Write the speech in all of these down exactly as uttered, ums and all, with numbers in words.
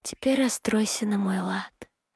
Теперь расстройся на мой лад.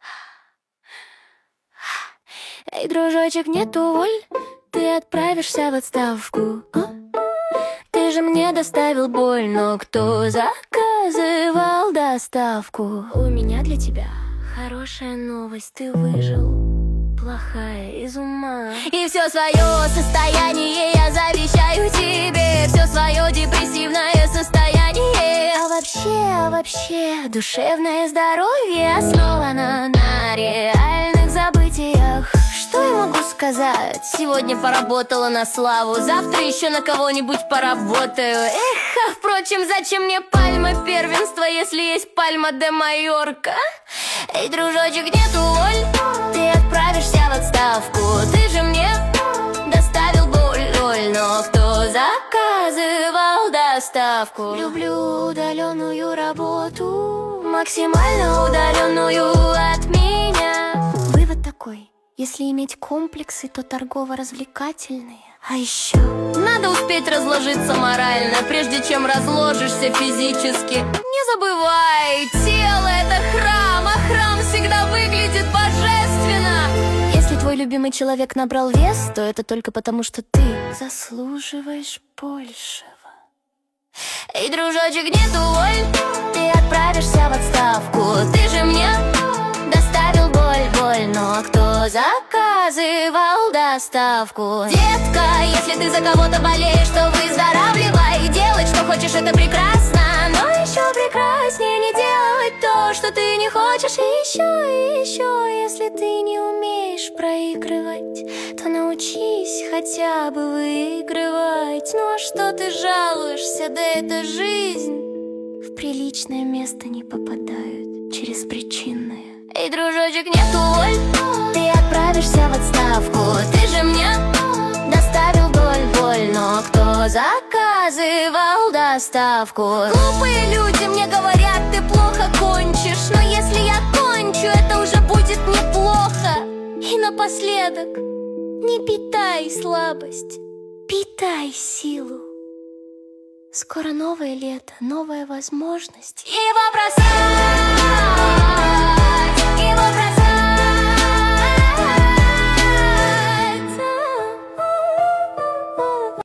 Эй, дружочек, нет, уволь, ты отправишься в отставку. А? Ты же мне доставил боль, но кто заказывал доставку? У меня для тебя хорошая новость, ты выжил. Плохая из ума. И все свое состояние я завещаю тебе. Все свое депрессивное состояние. А вообще, а вообще, душевное здоровье основано на реальных событиях. Что я могу сказать? Сегодня поработала на славу, завтра еще на кого-нибудь поработаю. Эх, а впрочем, зачем мне пальма первенства, если есть пальма де Майорка? Эй, дружочек, нет, уволь, ты отправишься в отставку. Ты же мне доставил боль, боль, но кто заказывал доставку? Люблю удаленную работу, максимально удаленную от меня. Вывод такой: если иметь комплексы, то торгово-развлекательные. А еще надо успеть разложиться морально, прежде чем разложишься физически. Не забывай, тело — это храм, а храм всегда выглядит божественно. Если твой любимый человек набрал вес, то это только потому, что ты заслуживаешь большего. Эй, дружочек, нет, уволь, ты отправишься в отставку. Ты же мне доставил боль, боль, но кто заказывал доставку? Детка, если ты за кого-то болеешь, то выздоравливай. Делать, что хочешь, это прекрасно, но еще прекраснее не делать то, что ты не хочешь. И еще, и еще, если ты не умеешь проигрывать, то научись хотя бы выигрывать. Ну а что ты жалуешься, да это жизнь. В приличное место не попадают через причинное. Эй, дружочек, нет, уволь, ты отправишься в отставку. Ты же мне доставил боль, боль, но кто заказывал доставку? Глупые люди мне говорят, ты плохо кончишь, но если я кончу, это уже будет неплохо. И напоследок, не питай слабость, питай силу. Скоро новое лето, новая возможность. И вопросы.